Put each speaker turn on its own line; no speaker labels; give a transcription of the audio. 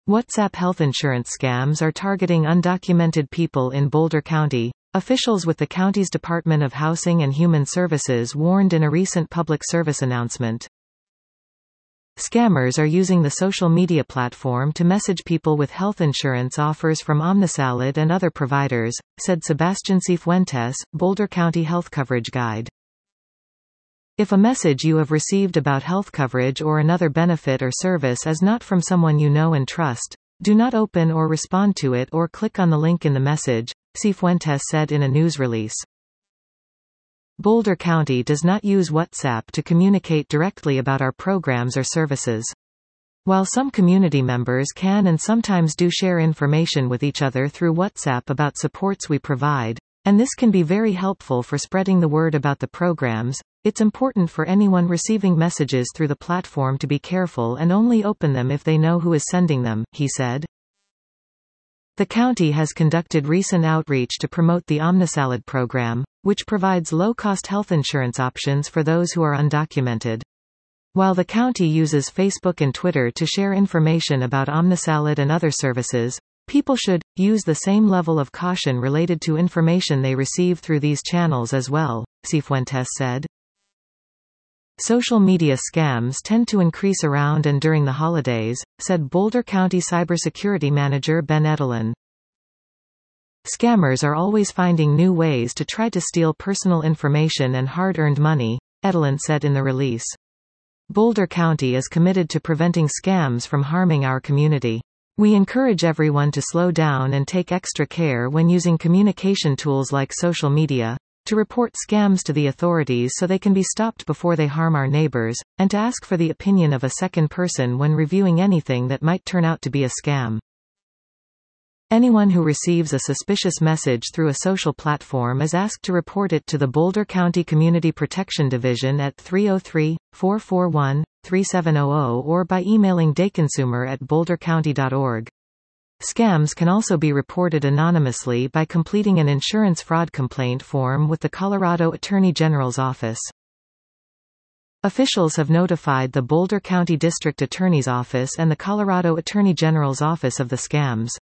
WhatsApp health insurance scams are targeting undocumented people in Boulder County. Officials with the county's Department of Housing and Human Services warned in a recent public service announcement. Scammers are using the social media platform to message people with health insurance offers from Omnisalad and other providers, said Sebastian Cifuentes, Boulder County Health Coverage Guide. If a message you have received about health coverage or another benefit or service is not from someone you know and trust, do not open or respond to it or click on the link in the message, Cifuentes said in a news release. Boulder County does not use WhatsApp to communicate directly about our programs or services. While some community members can and sometimes do share information with each other through WhatsApp about supports we provide, and this can be very helpful for spreading the word about the programs, it's important for anyone receiving messages through the platform to be careful and only open them if they know who is sending them, he said. The county has conducted recent outreach to promote the Omnisalad program, which provides low-cost health insurance options for those who are undocumented. While the county uses Facebook and Twitter to share information about Omnisalad and other services, people should use the same level of caution related to information they receive through these channels as well, Cifuentes said. Social media scams tend to increase around and during the holidays, said Boulder County Cybersecurity Manager Ben Edelin. Scammers are always finding new ways to try to steal personal information and hard-earned money, Edelin said in the release. Boulder County is committed to preventing scams from harming our community. We encourage everyone to slow down and take extra care when using communication tools like social media, to report scams to the authorities so they can be stopped before they harm our neighbors, and to ask for the opinion of a second person when reviewing anything that might turn out to be a scam. Anyone who receives a suspicious message through a social platform is asked to report it to the Boulder County Community Protection Division at 303-441-3700 or by emailing dayconsumer@bouldercounty.org. Scams can also be reported anonymously by completing an insurance fraud complaint form with the Colorado Attorney General's office. Officials have notified the Boulder County District Attorney's Office and the Colorado Attorney General's office of the scams.